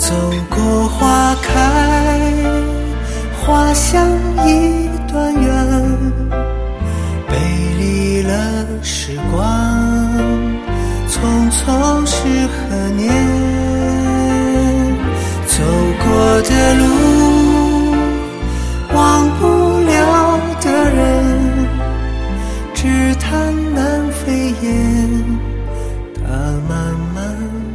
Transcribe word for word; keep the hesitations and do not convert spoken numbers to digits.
走过花开花香一段远，背离了时光，匆匆是何年。走过的路，忘不了的人，只叹南飞雁，它慢慢